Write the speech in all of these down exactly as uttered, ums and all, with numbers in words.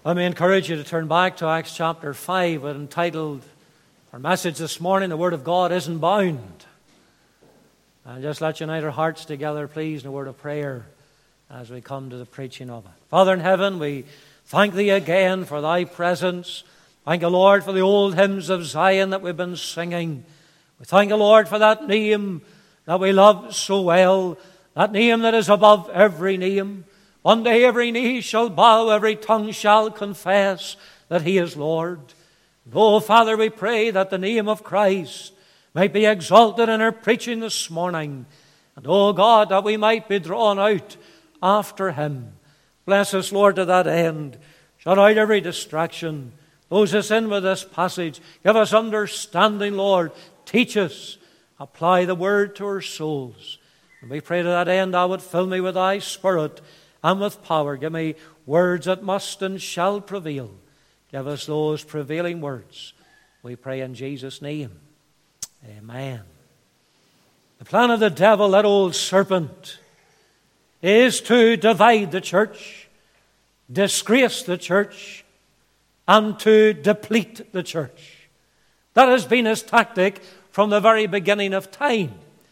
Let me encourage you to turn back to Acts chapter five, entitled, our message this morning, The Word of God Isn't Bound. And just let's unite our hearts together, please, in a word of prayer as we come to the preaching of it. Father in heaven, we thank Thee again for Thy presence. Thank you, Lord, for the old hymns of Zion that we've been singing. We thank you, Lord, for that name that we love so well, that name that is above every name. One day every knee shall bow, every tongue shall confess that He is Lord. And oh, Father, we pray that the name of Christ might be exalted in our preaching this morning. And oh, God, that we might be drawn out after Him. Bless us, Lord, to that end. Shut out every distraction. Close us in with this passage. Give us understanding, Lord. Teach us. Apply the Word to our souls. And we pray to that end, Thou would fill me with Thy Spirit and with power. Give me words that must and shall prevail. Give us those prevailing words. We pray in Jesus' name. Amen. The plan of the devil, that old serpent, is to divide the church, disgrace the church, and to deplete the church. That has been his tactic from the very beginning of time.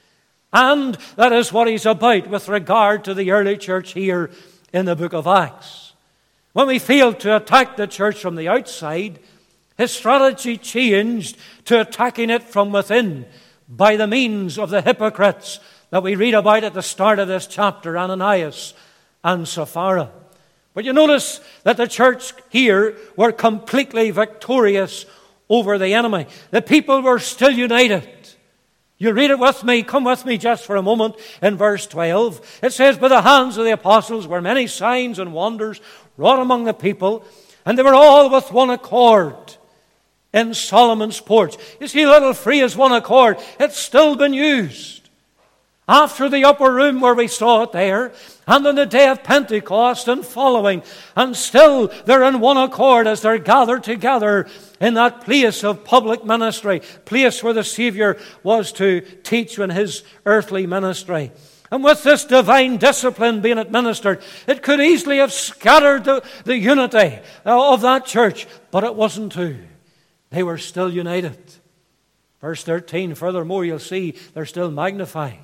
And that is what he's about with regard to the early church here in the book of Acts. When we failed to attack the church from the outside, his strategy changed to attacking it from within by the means of the hypocrites that we read about at the start of this chapter, Ananias and Sapphira. But you notice that the church here were completely victorious over the enemy. The people were still united. You read it with me. Come with me just for a moment in verse twelve. It says, by the hands of the apostles were many signs and wonders wrought among the people, and they were all with one accord in Solomon's porch. You see, little free as one accord. It's still been used. After the upper room where we saw it there, and on the day of Pentecost and following, and still they're in one accord as they're gathered together in that place of public ministry, place where the Savior was to teach in His earthly ministry. And with this divine discipline being administered, it could easily have scattered the, the unity of that church, but it wasn't to. They were still united. Verse thirteen, furthermore, you'll see they're still magnified.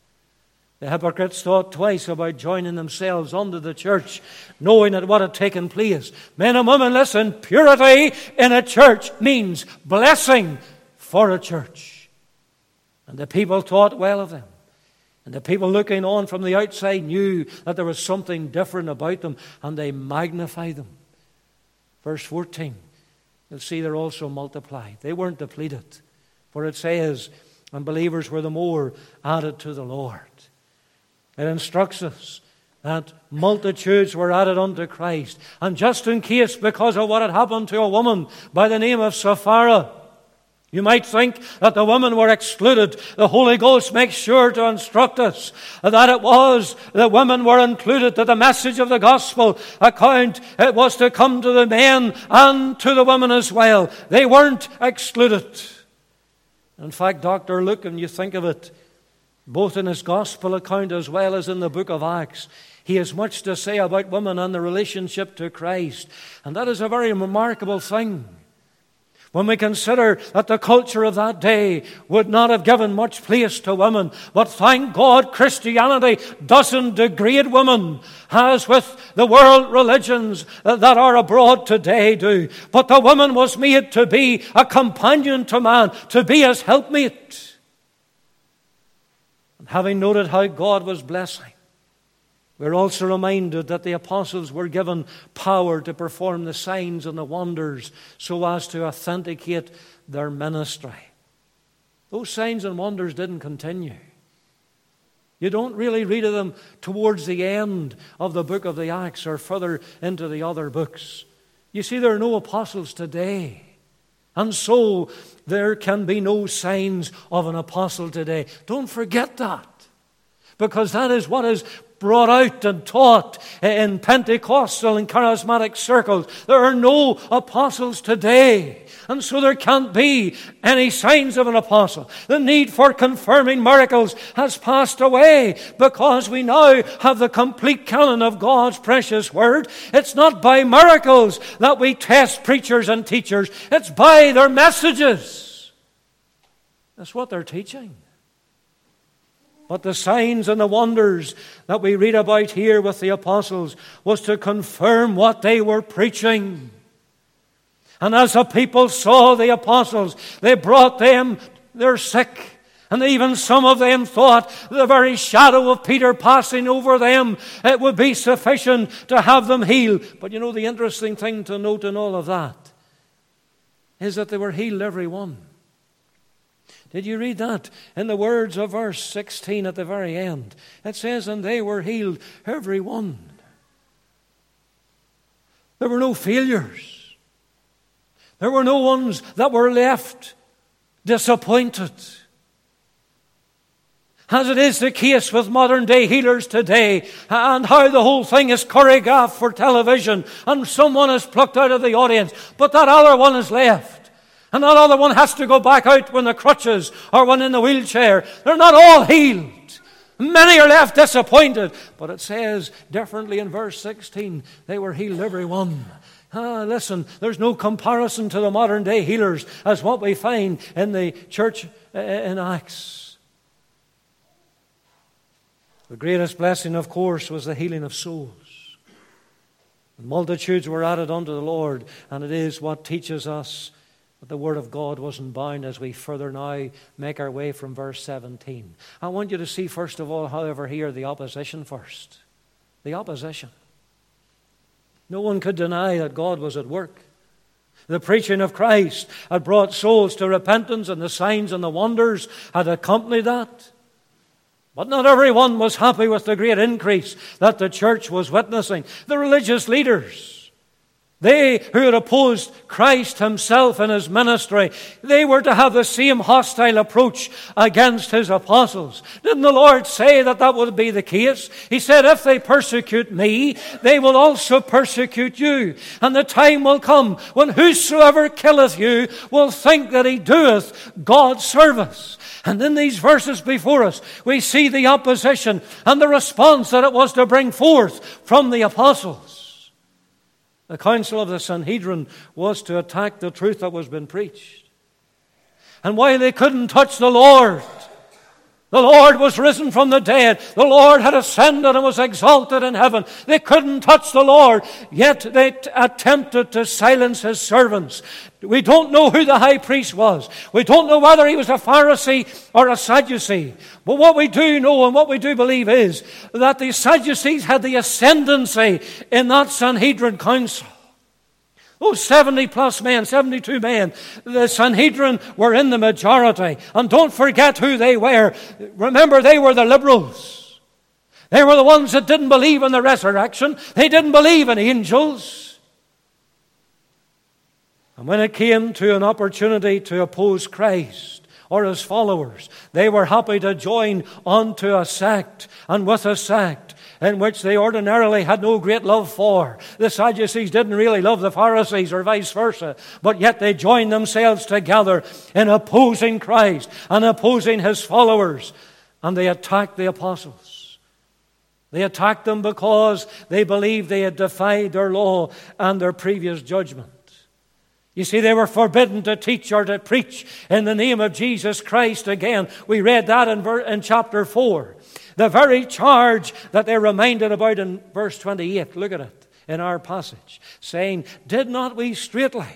The hypocrites thought twice about joining themselves unto the church, knowing that what had taken place. Men and women, listen, purity in a church means blessing for a church. And the people thought well of them. And the people looking on from the outside knew that there was something different about them, and they magnified them. Verse fourteen, you'll see they're also multiplied. They weren't depleted. For it says, and believers were the more added to the Lord. It instructs us that multitudes were added unto Christ. And just in case, because of what had happened to a woman by the name of Sapphira, you might think that the women were excluded. The Holy Ghost makes sure to instruct us that it was the women were included, that the message of the gospel account, it was to come to the men and to the women as well. They weren't excluded. In fact, Doctor Luke, when you think of it, both in his gospel account as well as in the book of Acts, he has much to say about women and their relationship to Christ. And that is a very remarkable thing. When we consider that the culture of that day would not have given much place to women. But thank God Christianity doesn't degrade women as with the world religions that are abroad today do. But the woman was made to be a companion to man, to be his helpmate. Having noted how God was blessing, we're also reminded that the apostles were given power to perform the signs and the wonders so as to authenticate their ministry. Those signs and wonders didn't continue. You don't really read of them towards the end of the book of the Acts or further into the other books. You see, there are no apostles today. And so there can be no signs of an apostle today. Don't forget that. Because that is what is brought out and taught in Pentecostal and charismatic circles. There are no apostles today. And so there can't be any signs of an apostle. The need for confirming miracles has passed away because we now have the complete canon of God's precious word. It's not by miracles that we test preachers and teachers. It's by their messages. That's what they're teaching. But the signs and the wonders that we read about here with the apostles was to confirm what they were preaching. And as the people saw the apostles, they brought them their sick. And even some of them thought the very shadow of Peter passing over them, it would be sufficient to have them healed. But you know, the interesting thing to note in all of that is that they were healed, every one. Did you read that in the words of verse sixteen at the very end? It says, and they were healed, every one. There were no failures. There were no ones that were left disappointed. As it is the case with modern day healers today, and how the whole thing is choreographed for television, and someone is plucked out of the audience, but that other one is left. And that other one has to go back out when the crutches or when in the wheelchair. They're not all healed. Many are left disappointed. But it says differently in verse sixteen, they were healed, every one. Ah, listen, there's no comparison to the modern day healers as what we find in the church in Acts. The greatest blessing, of course, was the healing of souls. Multitudes were added unto the Lord, and it is what teaches us that the Word of God wasn't bound as we further now make our way from verse seventeen. I want you to see, first of all, however, here the opposition first. The opposition. No one could deny that God was at work. The preaching of Christ had brought souls to repentance, and the signs and the wonders had accompanied that. But not everyone was happy with the great increase that the church was witnessing. The religious leaders, they who had opposed Christ himself in his ministry, they were to have the same hostile approach against his apostles. Didn't the Lord say that that would be the case? He said, if they persecute me, they will also persecute you. And the time will come when whosoever killeth you will think that he doeth God's service. And in these verses before us, we see the opposition and the response that it was to bring forth from the apostles. The council of the Sanhedrin was to attack the truth that was being preached. And while they couldn't touch the Lord, the Lord was risen from the dead. The Lord had ascended and was exalted in heaven. They couldn't touch the Lord, yet they t- attempted to silence his servants. We don't know who the high priest was. We don't know whether he was a Pharisee or a Sadducee. But what we do know and what we do believe is that the Sadducees had the ascendancy in that Sanhedrin council. Those seventy plus men, seventy-two men, the Sanhedrin were in the majority. And don't forget who they were. Remember, they were the liberals. They were the ones that didn't believe in the resurrection. They didn't believe in angels. And when it came to an opportunity to oppose Christ or his followers, they were happy to join onto a sect, and with a sect in which they ordinarily had no great love for. The Sadducees didn't really love the Pharisees or vice versa, but yet they joined themselves together in opposing Christ and opposing his followers, and they attacked the apostles. They attacked them because they believed they had defied their law and their previous judgment. You see, they were forbidden to teach or to preach in the name of Jesus Christ again. We read that in, ver- in chapter four. The very charge that they're reminded about in verse twenty-eight. Look at it in our passage. Saying, did not we straightly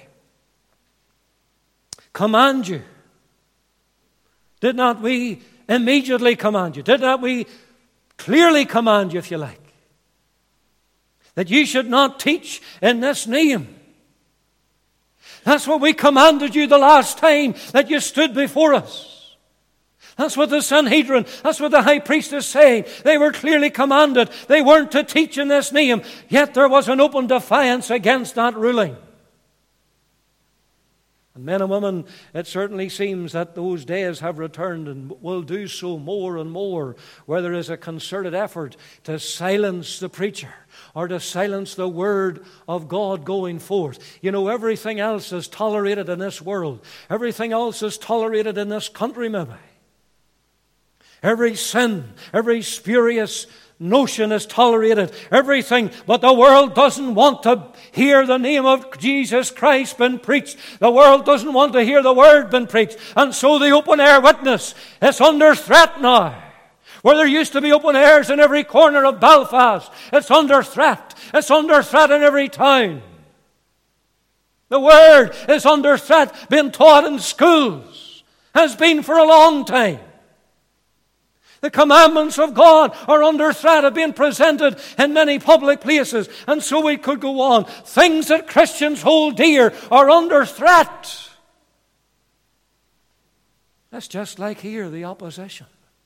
command you? Did not we immediately command you? Did not we clearly command you, if you like, that you should not teach in this name? That's what we commanded you the last time that you stood before us. That's what the Sanhedrin, that's what the high priest is saying. They were clearly commanded. They weren't to teach in this name. Yet there was an open defiance against that ruling. And men and women, it certainly seems that those days have returned and will do so more and more, where there is a concerted effort to silence the preacher or to silence the word of God going forth. You know, everything else is tolerated in this world. Everything else is tolerated in this country, maybe. Every sin, every spurious notion is tolerated, everything, but the world doesn't want to hear the name of Jesus Christ been preached. The world doesn't want to hear the word been preached. And so the open air witness is under threat now. Where there used to be open airs in every corner of Belfast, it's under threat. It's under threat in every town. The word is under threat, being taught in schools, has been for a long time. The commandments of God are under threat of being presented in many public places. And so we could go on. Things that Christians hold dear are under threat. That's just like here, the opposition.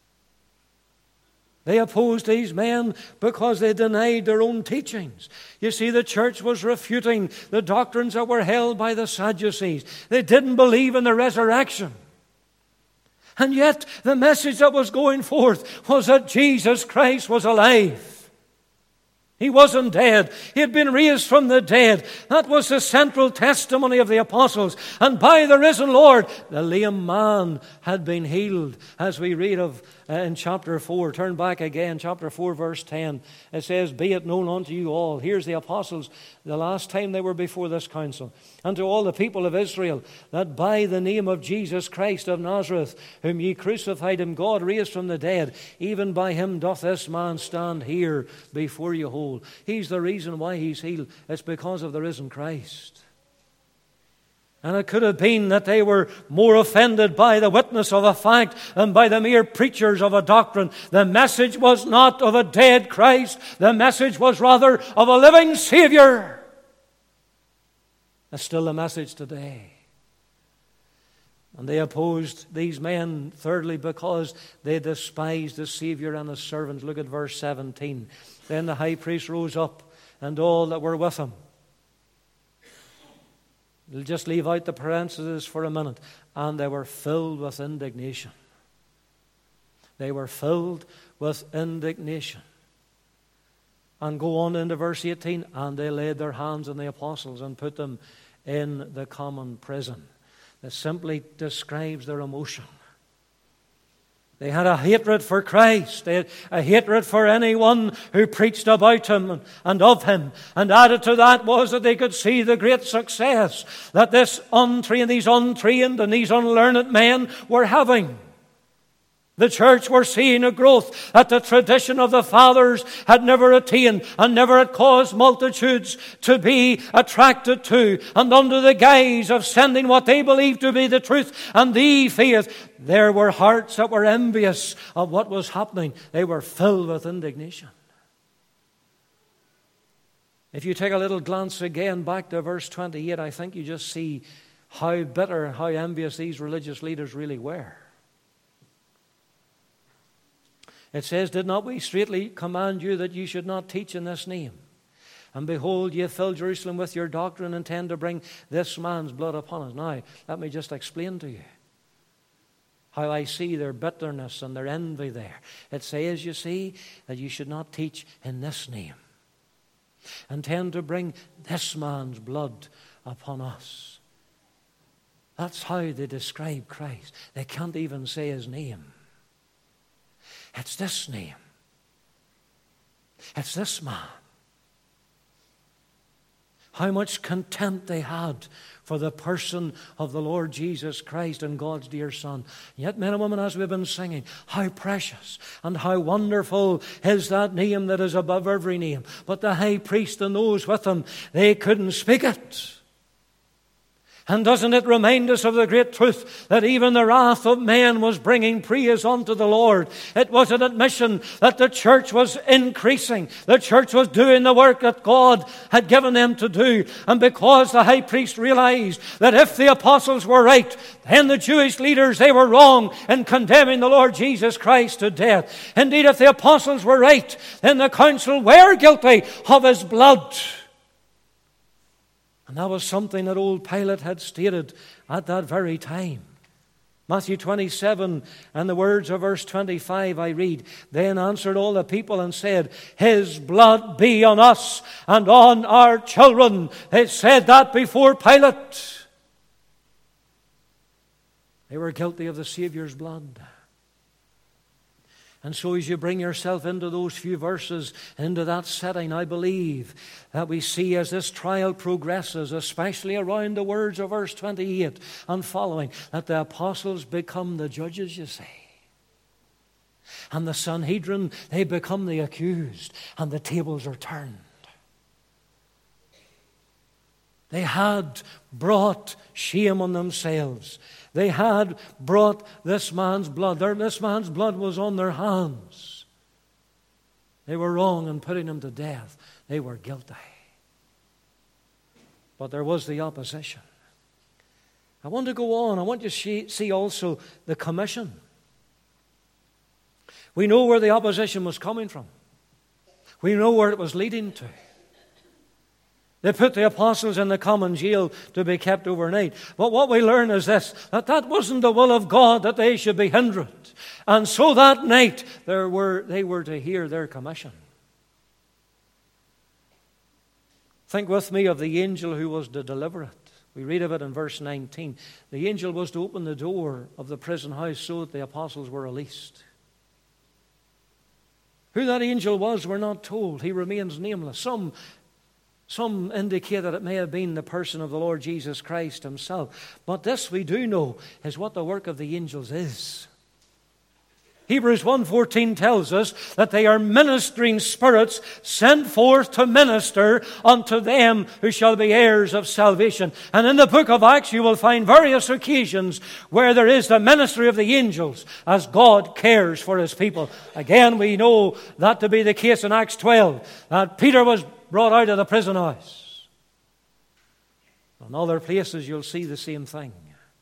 They opposed these men because they denied their own teachings. You see, the church was refuting the doctrines that were held by the Sadducees. They didn't believe in the resurrection. And yet, the message that was going forth was that Jesus Christ was alive. He wasn't dead. He had been raised from the dead. That was the central testimony of the apostles. And by the risen Lord, the lame man had been healed, as we read of uh, in chapter four. Turn back again, chapter four, verse ten. It says, "Be it known unto you all." Here's the apostles, the last time they were before this council. "And to all the people of Israel, that by the name of Jesus Christ of Nazareth, whom ye crucified, him God raised from the dead, even by him doth this man stand here before you whole." He's the reason why he's healed. It's because of the risen Christ. And it could have been that they were more offended by the witness of a fact than by the mere preachers of a doctrine. The message was not of a dead Christ. The message was rather of a living Savior. That's still the message today. And they opposed these men, thirdly, because they despised the Savior and his servants. Look at verse seventeen. "Then the high priest rose up, and all that were with him." We'll just leave out the parentheses for a minute. "And they were filled with indignation." They were filled with indignation. And go on into verse eighteen. "And they laid their hands on the apostles and put them in the common prison." That simply describes their emotion. They had a hatred for Christ. They had a hatred for anyone who preached about him and of him. And added to that was that they could see the great success that this untrained, these untrained and these unlearned men were having. The church were seeing a growth that the tradition of the fathers had never attained and never had caused multitudes to be attracted to. And under the guise of sending what they believed to be the truth and the faith, there were hearts that were envious of what was happening. They were filled with indignation. If you take a little glance again back to verse twenty-eight, I think you just see how bitter and how envious these religious leaders really were. It says, "Did not we straitly command you that you should not teach in this name? And behold, ye fill Jerusalem with your doctrine, and intend to bring this man's blood upon us." Now, let me just explain to you how I see their bitterness and their envy there. It says, you see, that you should not teach in this name. Intend to bring this man's blood upon us. That's how they describe Christ. They can't even say his name. It's this name. It's this man. How much contempt they had for the person of the Lord Jesus Christ and God's dear Son. Yet, men and women, as we've been singing, how precious and how wonderful is that name that is above every name. But the high priest and those with him, they couldn't speak it. And doesn't it remind us of the great truth that even the wrath of men was bringing praise unto the Lord? It was an admission that the church was increasing. The church was doing the work that God had given them to do. And because the high priest realized that if the apostles were right, then the Jewish leaders, they were wrong in condemning the Lord Jesus Christ to death. Indeed, if the apostles were right, then the council were guilty of his blood. And that was something that old Pilate had stated at that very time. Matthew twenty-seven and the words of verse twenty-five I read, "Then answered all the people and said, His blood be on us and on our children." They said that before Pilate. They were guilty of the Savior's blood. And so as you bring yourself into those few verses, into that setting, I believe that we see as this trial progresses, especially around the words of verse twenty-eight and following, that the apostles become the judges, you see. And the Sanhedrin, they become the accused, and the tables are turned. They had brought shame on themselves. They had brought this man's blood. Their, this man's blood was on their hands. They were wrong in putting him to death. They were guilty. But there was the opposition. I want to go on. I want you to see also the commission. We know where the opposition was coming from. We know where it was leading to. They put the apostles in the common jail to be kept overnight. But what we learn is this, that that wasn't the will of God that they should be hindered. And so that night there were, they were to hear their commission. Think with me of the angel who was to deliver it. We read of it in verse nineteen. The angel was to open the door of the prison house so that the apostles were released. Who that angel was, we're not told. He remains nameless. Some Some indicate that it may have been the person of the Lord Jesus Christ himself. But this we do know is what the work of the angels is. Hebrews one fourteen tells us that they are ministering spirits sent forth to minister unto them who shall be heirs of salvation. And in the book of Acts you will find various occasions where there is the ministry of the angels as God cares for his people. Again, we know that to be the case in Acts twelve, that Peter was brought out of the prison house. In other places you'll see the same thing.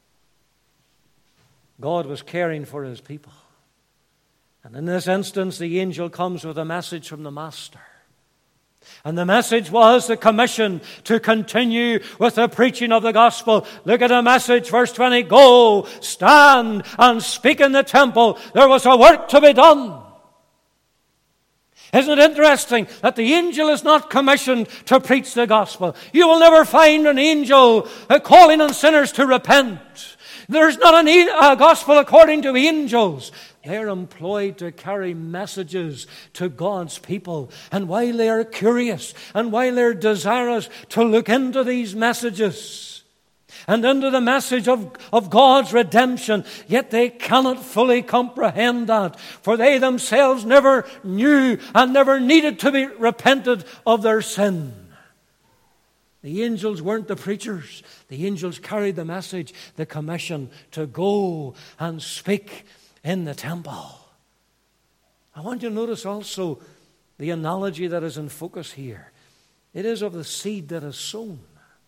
God was caring for his people. And in this instance the angel comes with a message from the Master. And the message was the commission to continue with the preaching of the gospel. Look at the message, verse twenty. Go, stand and speak in the temple. There was a work to be done. Isn't it interesting that the angel is not commissioned to preach the gospel? You will never find an angel calling on sinners to repent. There's not a gospel according to angels. They're employed to carry messages to God's people. And while they are curious and while they're desirous to look into these messages and into the message of, of God's redemption, yet they cannot fully comprehend that, for they themselves never knew and never needed to be repented of their sin. The angels weren't the preachers. The angels carried the message, the commission to go and speak in the temple. I want you to notice also the analogy that is in focus here. It is of the seed that is sown.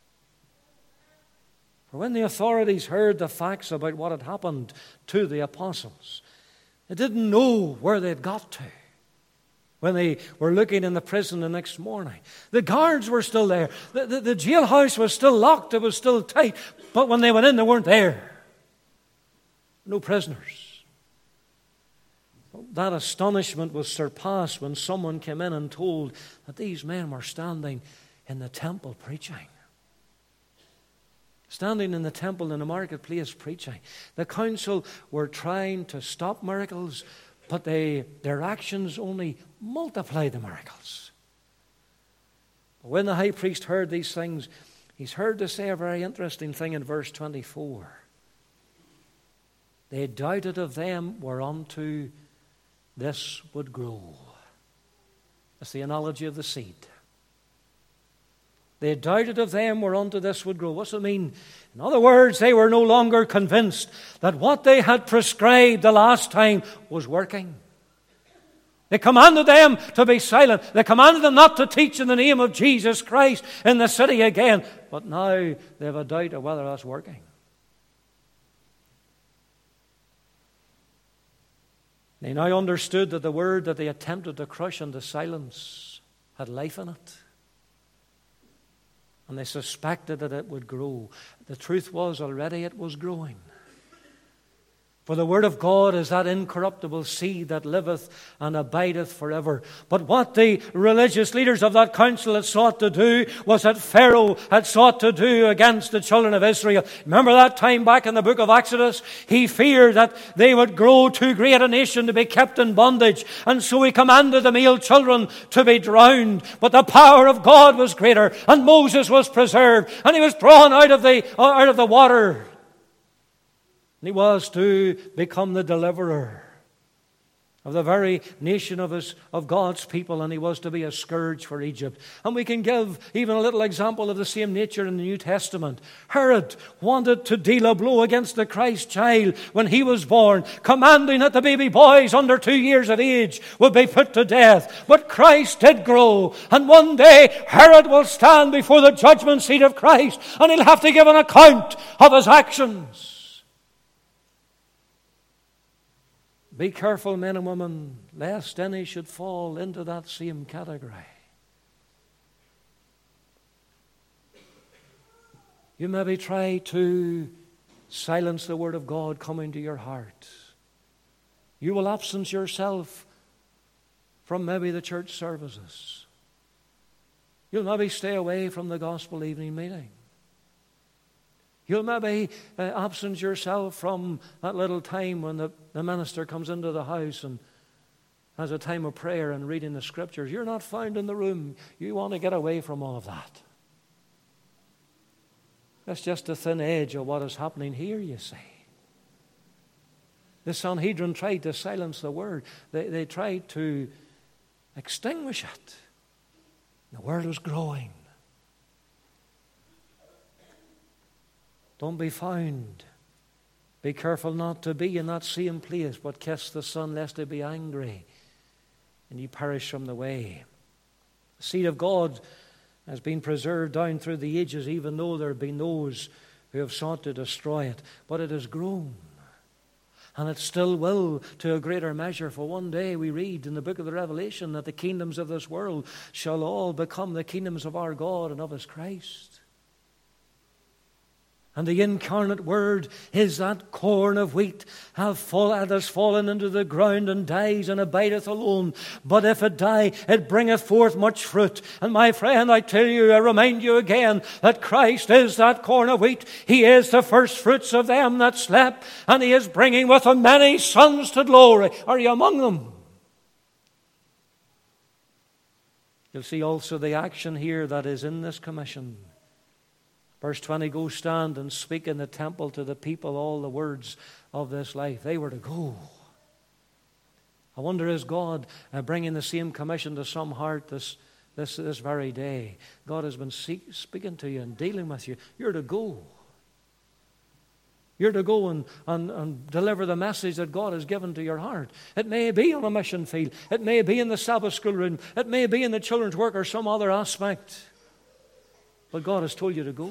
For when the authorities heard the facts about what had happened to the apostles, they didn't know where they'd got to when they were looking in the prison the next morning. The guards were still there. The, the, the jailhouse was still locked. It was still tight. But when they went in, they weren't there. No prisoners. That astonishment was surpassed when someone came in and told that these men were standing in the temple preaching. Standing in the temple in the marketplace preaching. The council were trying to stop miracles, but they, their actions only multiplied the miracles. But when the high priest heard these things, he's heard to say a very interesting thing in verse twenty-four. They doubted of them whereunto this would grow. That's the analogy of the seed. They doubted of them whereunto this would grow. What's it mean? In other words, they were no longer convinced that what they had prescribed the last time was working. They commanded them to be silent. They commanded them not to teach in the name of Jesus Christ in the city again. But now they have a doubt of whether that's working. They now understood that the word that they attempted to crush into silence had life in it. and they suspected that it would grow. The truth was already it was growing. For the word of God is that incorruptible seed that liveth and abideth forever. But what the religious leaders of that council had sought to do was that Pharaoh had sought to do against the children of Israel. Remember that time back in the book of Exodus? He feared that they would grow too great a nation to be kept in bondage. And so he commanded the male children to be drowned. But the power of God was greater, and Moses was preserved, and he was drawn out of the, out of the water. And he was to become the deliverer of the very nation of his, of God's people, and he was to be a scourge for Egypt. And we can give even a little example of the same nature in the New Testament. Herod wanted to deal a blow against the Christ child when he was born, commanding that the baby boys under two years of age would be put to death. But Christ did grow, and one day Herod will stand before the judgment seat of Christ, and he'll have to give an account of his actions. Be careful, men and women, lest any should fall into that same category. You maybe try to silence the word of God coming to your heart. You will absence yourself from maybe the church services. You'll maybe stay away from the gospel evening meeting. You'll maybe uh, absence yourself from that little time when the, the minister comes into the house and has a time of prayer and reading the scriptures. You're not found in the room. You want to get away from all of that. That's just the thin edge of what is happening here, you see. The Sanhedrin tried to silence the word. They, they tried to extinguish it. The word was growing. Don't be found. Be careful not to be in that same place, but kiss the Son, lest he be angry and ye perish from the way. The seed of God has been preserved down through the ages, even though there have been those who have sought to destroy it. But it has grown. And it still will to a greater measure. For one day we read in the book of the Revelation that the kingdoms of this world shall all become the kingdoms of our God and of his Christ. And the incarnate word is that corn of wheat have fall, that has fallen into the ground and dies and abideth alone. But if it die, it bringeth forth much fruit. And my friend, I tell you, I remind you again, that Christ is that corn of wheat. He is the first fruits of them that slept, and he is bringing with him many sons to glory. Are you among them? You'll see also the action here that is in this commission. Verse twenty, go stand and speak in the temple to the people all the words of this life. They were to go. I wonder, is God uh, bringing the same commission to some heart this, this, this very day? God has been seek, speaking to you and dealing with you. You're to go. You're to go and, and, and deliver the message that God has given to your heart. It may be on a mission field. It may be in the Sabbath school room. It may be in the children's work or some other aspect. But God has told you to go.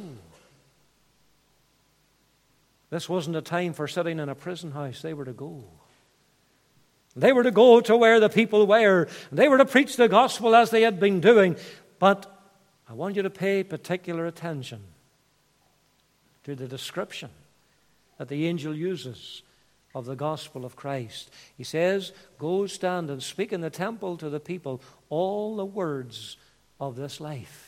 This wasn't a time for sitting in a prison house. They were to go. They were to go to where the people were. They were to preach the gospel as they had been doing. But I want you to pay particular attention to the description that the angel uses of the gospel of Christ. He says, go stand and speak in the temple to the people all the words of this life.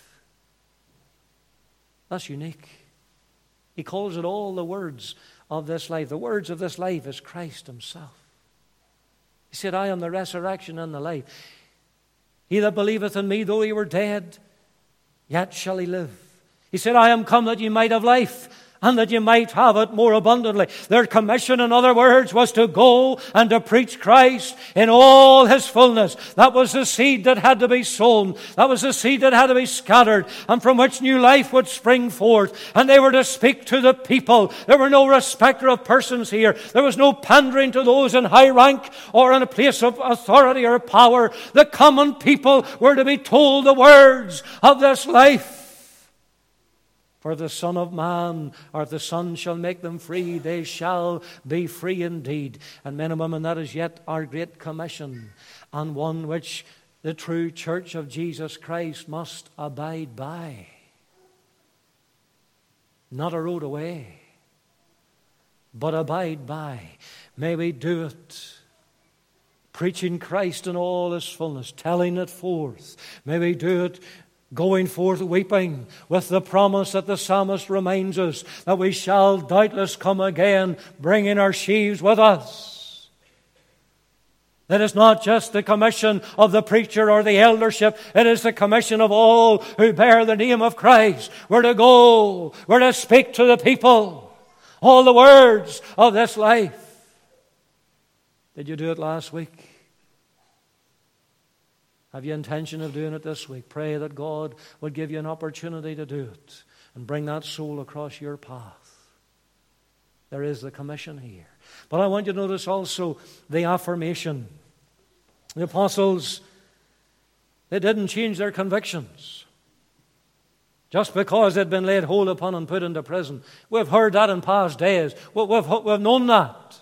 That's unique. He calls it all the words of this life. The words of this life is Christ himself. He said, I am the resurrection and the life. He that believeth in me, though he were dead, yet shall he live. He said, I am come that ye might have life, and that you might have it more abundantly. Their commission, in other words, was to go and to preach Christ in all his fullness. That was the seed that had to be sown. That was the seed that had to be scattered, and from which new life would spring forth. And they were to speak to the people. There were no respecter of persons here. There was no pandering to those in high rank or in a place of authority or power. The common people were to be told the words of this life. For the Son of Man, or the Son shall make them free, they shall be free indeed. And men and women, that is yet our great commission, and one which the true church of Jesus Christ must abide by. not a road away, but abide by. May we do it preaching Christ in all His fullness, telling it forth. May we do it going forth weeping, with the promise that the psalmist reminds us that we shall doubtless come again, bringing our sheaves with us. It is not just the commission of the preacher or the eldership. It is the commission of all who bear the name of Christ. We're to go. We're to speak to the people all the words of this life. Did you do it last week? Have you intention of doing it this week? Pray that God would give you an opportunity to do it and bring that soul across your path. There is the commission here. But I want you to notice also the affirmation. The apostles, they didn't change their convictions just because they'd been laid hold upon and put into prison. We've heard that in past days. We've, we've known that.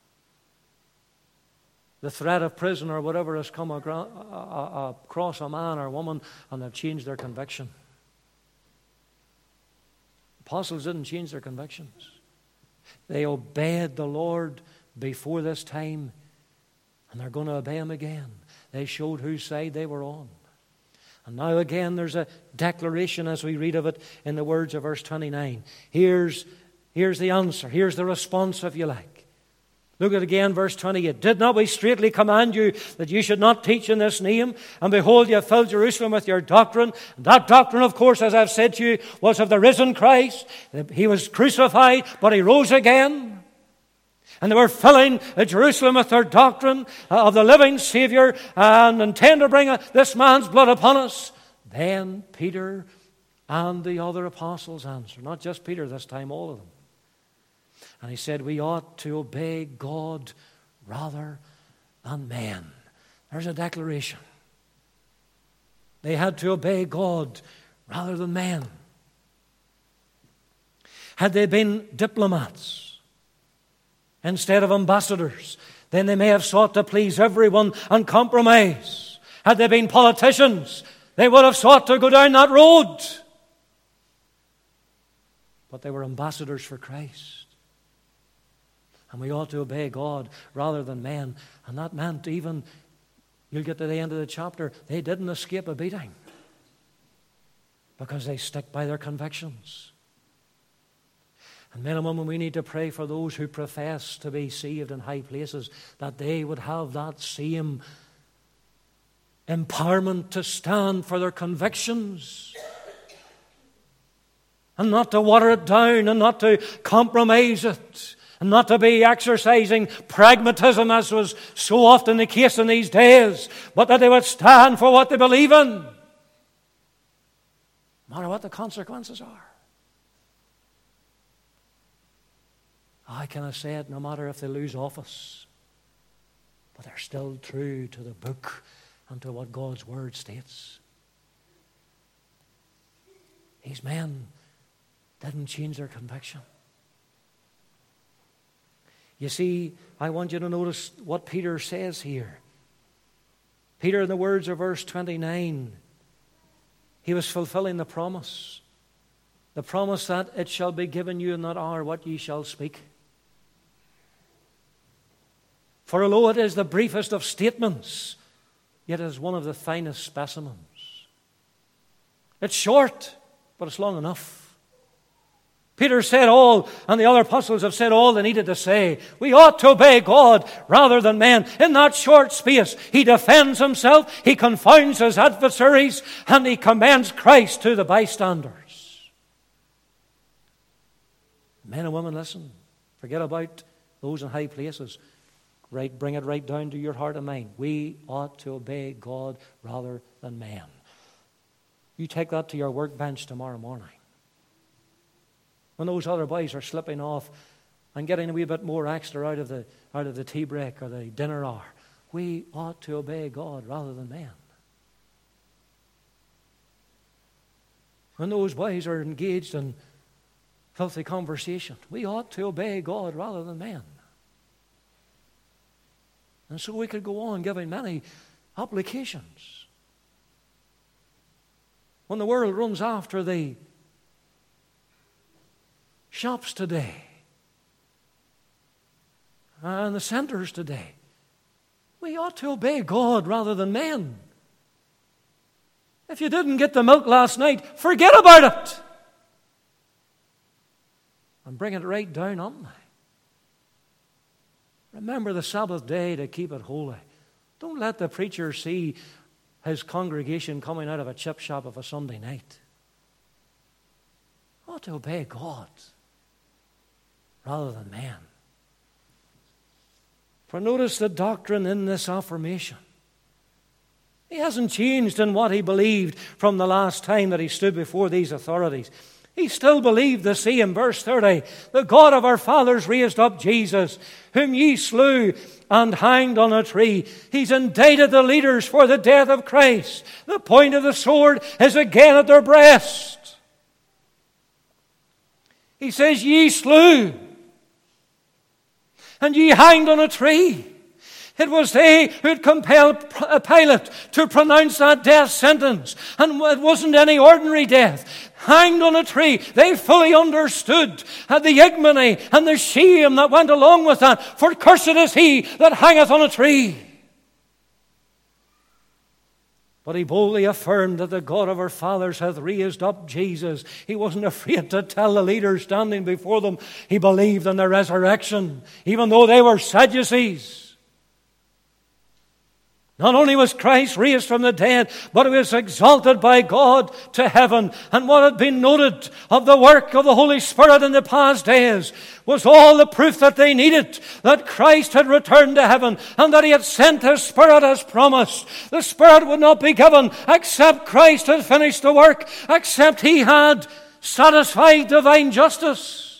The threat of prison or whatever has come across a man or woman, and they've changed their conviction. Apostles didn't change their convictions. They obeyed the Lord before this time, and they're going to obey Him again. They showed whose side they were on. And now again there's a declaration as we read of it in the words of verse twenty-nine. Here's, here's the answer. Here's the response, if you like. Look at again verse twenty-eight. Did not we straitly command you that you should not teach in this name? And behold, you have filled Jerusalem with your doctrine. And that doctrine, of course, as I've said to you, was of the risen Christ. He was crucified, but He rose again. And they were filling Jerusalem with their doctrine of the living Savior and intend to bring this man's blood upon us. Then Peter and the other apostles answered. Not just Peter this time, all of them. And he said, we ought to obey God rather than men. There's a declaration. They had to obey God rather than men. Had they been diplomats instead of ambassadors, then they may have sought to please everyone and compromise. Had they been politicians, they would have sought to go down that road. But they were ambassadors for Christ. And we ought to obey God rather than men. And that meant even, you'll get to the end of the chapter, they didn't escape a beating because they stick by their convictions. And men and women, we need to pray for those who profess to be saved in high places, that they would have that same empowerment to stand for their convictions and not to water it down and not to compromise it. And not to be exercising pragmatism as was so often the case in these days, but that they would stand for what they believe in, no matter what the consequences are. I can say it no matter if they lose office, but they're still true to the book and to what God's Word states. These men didn't change their conviction. You see, I want you to notice what Peter says here. Peter, in the words of verse twenty-nine, he was fulfilling the promise. The promise that it shall be given you in that hour what ye shall speak. For although it is the briefest of statements, yet it is one of the finest specimens. It's short, but it's long enough. Peter said all, and the other apostles have said all they needed to say. We ought to obey God rather than men. In that short space, he defends himself, he confounds his adversaries, and he commends Christ to the bystanders. Men and women, listen. Forget about those in high places. Right, bring it right down to your heart and mind. We ought to obey God rather than men. You take that to your workbench tomorrow morning. When those other boys are slipping off and getting a wee bit more extra out of the out of the tea break or the dinner hour, we ought to obey God rather than men. When those boys are engaged in filthy conversation, we ought to obey God rather than men. And so we could go on giving many applications. When the world runs after the shops today and the centers today. We ought to obey God rather than men. If you didn't get the milk last night, forget about it. And bring it right down on me. Remember the Sabbath day to keep it holy. Don't let the preacher see his congregation coming out of a chip shop of a Sunday night. Ought to obey God rather than men. For notice the doctrine in this affirmation. He hasn't changed in what he believed from the last time that he stood before these authorities. He still believed the same. Verse thirty, the God of our fathers raised up Jesus, whom ye slew and hanged on a tree. He's indicted the leaders for the death of Christ. The point of the sword is again at their breast. He says, ye slew, and ye hanged on a tree. It was they who had compelled Pilate to pronounce that death sentence. And it wasn't any ordinary death. Hanged on a tree. They fully understood the ignominy and the shame that went along with that. For cursed is he that hangeth on a tree. But he boldly affirmed that the God of our fathers hath raised up Jesus. He wasn't afraid to tell the leaders standing before them he believed in the resurrection, even though they were Sadducees. Not only was Christ raised from the dead, but he was exalted by God to heaven. And what had been noted of the work of the Holy Spirit in the past days was all the proof that they needed that Christ had returned to heaven and that he had sent his Spirit as promised. The Spirit would not be given except Christ had finished the work, except he had satisfied divine justice.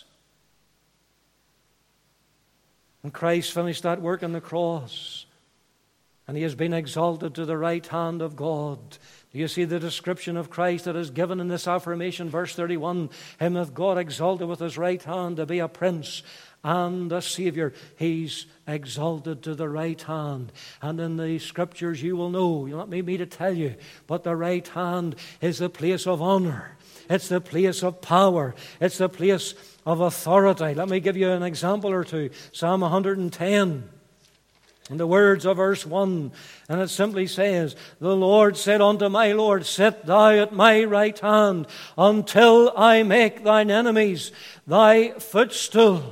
And Christ finished that work on the cross. And he has been exalted to the right hand of God. Do you see the description of Christ that is given in this affirmation? Verse thirty-one, him hath God exalted with his right hand to be a prince and a Savior. He's exalted to the right hand. And in the Scriptures you will know, you'll not need me to tell you, but the right hand is the place of honor. It's the place of power. It's the place of authority. Let me give you an example or two. Psalm one hundred ten. In the words of verse one, and it simply says, the Lord said unto my Lord, sit thou at my right hand until I make thine enemies thy footstool.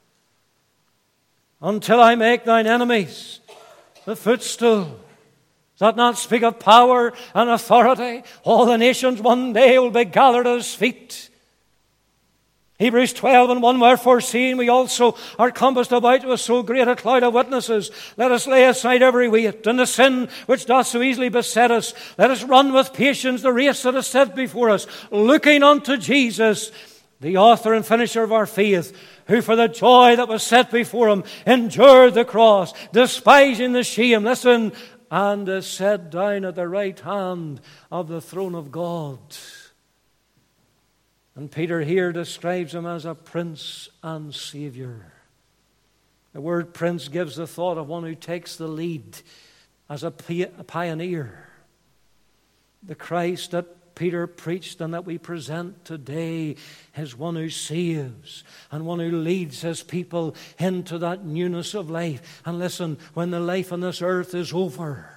Until I make thine enemies the footstool. Does that not speak of power and authority? All the nations one day will be gathered at his feet. Hebrews twelve and one, wherefore seeing we also are compassed about with so great a cloud of witnesses, let us lay aside every weight and the sin which doth so easily beset us. Let us run with patience the race that is set before us, looking unto Jesus, the author and finisher of our faith, who for the joy that was set before him endured the cross, despising the shame, listen, and is set down at the right hand of the throne of God. And Peter here describes him as a prince and Savior. The word prince gives the thought of one who takes the lead as a pioneer. The Christ that Peter preached and that we present today is one who saves and one who leads his people into that newness of life. And listen, when the life on this earth is over,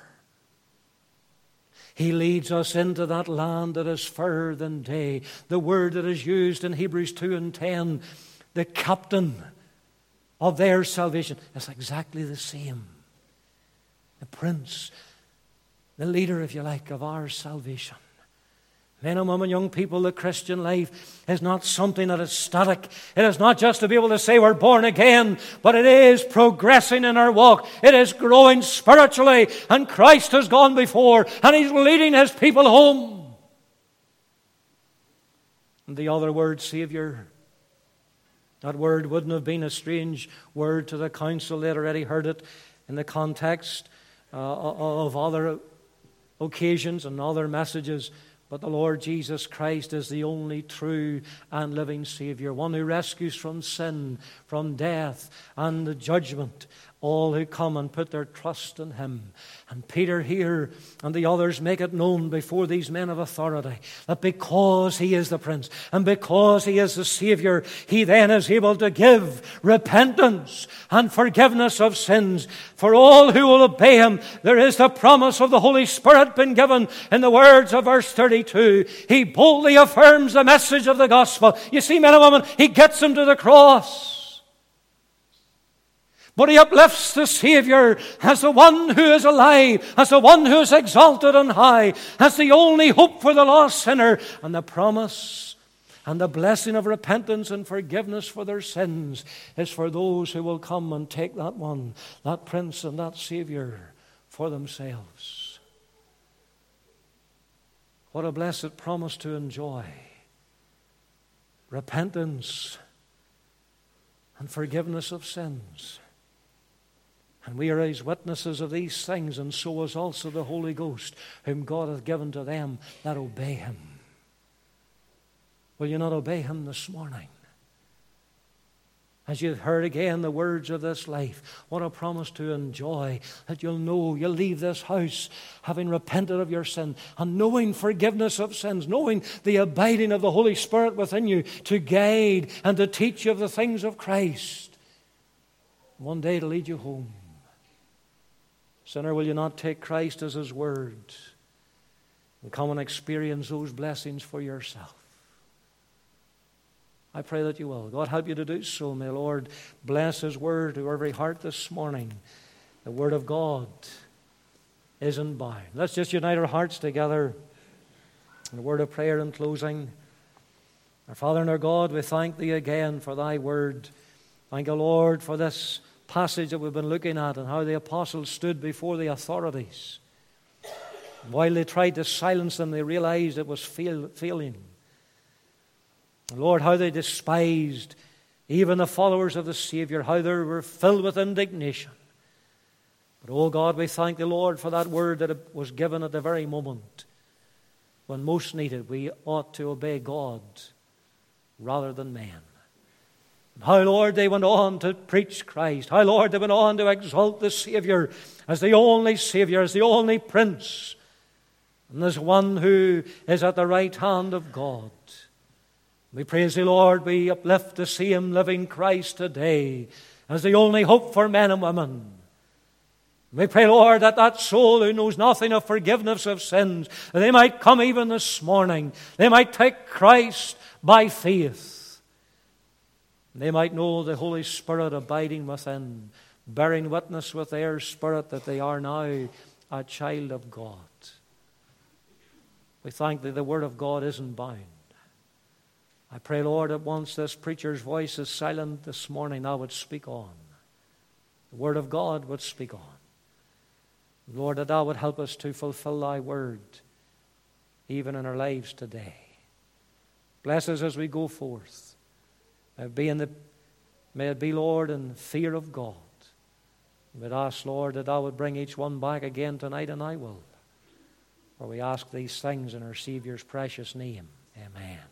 he leads us into that land that is fairer than day. The word that is used in Hebrews two and ten, the captain of their salvation, is exactly the same. The prince, the leader, if you like, of our salvation. Men and women, young people, the Christian life is not something that is static. It is not just to be able to say we're born again, but it is progressing in our walk. It is growing spiritually, and Christ has gone before, and he's leading his people home. And the other word, Savior, that word wouldn't have been a strange word to the council. They had already heard it in the context uh, of other occasions and other messages. But the Lord Jesus Christ is the only true and living Savior, one who rescues from sin, from death, and the judgment all who come and put their trust in Him. And Peter here and the others make it known before these men of authority that because He is the Prince and because He is the Savior, He then is able to give repentance and forgiveness of sins for all who will obey Him. There is the promise of the Holy Spirit been given in the words of verse thirty-two. He boldly affirms the message of the gospel. You see, men and women, He gets them to the cross. But He uplifts the Savior as the one who is alive, as the one who is exalted on high, as the only hope for the lost sinner, and the promise and the blessing of repentance and forgiveness for their sins is for those who will come and take that one, that Prince and that Savior for themselves. What a blessed promise to enjoy. Repentance and forgiveness of sins. And we are His witnesses of these things, and so is also the Holy Ghost, whom God hath given to them that obey Him. Will you not obey Him this morning? As you've heard again the words of this life, what a promise to enjoy, that you'll know, you'll leave this house having repented of your sin and knowing forgiveness of sins, knowing the abiding of the Holy Spirit within you to guide and to teach you of the things of Christ. One day to lead you home. Sinner, will you not take Christ as His word and come and experience those blessings for yourself? I pray that you will. God help you to do so. May the Lord bless His word to every heart this morning. The word of God isn't bound. Let's just unite our hearts together in a word of prayer in closing. Our Father and our God, we thank Thee again for Thy word. Thank you, Lord, for this passage that we've been looking at and how the apostles stood before the authorities. While they tried to silence them, they realized it was fail, failing. And Lord, how they despised even the followers of the Savior, how they were filled with indignation. But, oh God, we thank the Lord for that word that was given at the very moment when most needed. We ought to obey God rather than men. How, Lord, they went on to preach Christ. How, Lord, they went on to exalt the Savior as the only Savior, as the only Prince, and as one who is at the right hand of God. We praise Thee, Lord. We uplift the same living Christ today as the only hope for men and women. We pray, Lord, that that soul who knows nothing of forgiveness of sins, that they might come even this morning. They might take Christ by faith. They might know the Holy Spirit abiding within, bearing witness with their spirit that they are now a child of God. We thank Thee the Word of God isn't bound. I pray, Lord, that once this preacher's voice is silent this morning, Thou would speak on. The Word of God would speak on. Lord, that Thou would help us to fulfill Thy Word even in our lives today. Bless us as we go forth. May it be, in the, may it be, Lord, in fear of God. We'd ask, Lord, that Thou would bring each one back again tonight, and I will. For we ask these things in our Savior's precious name. Amen.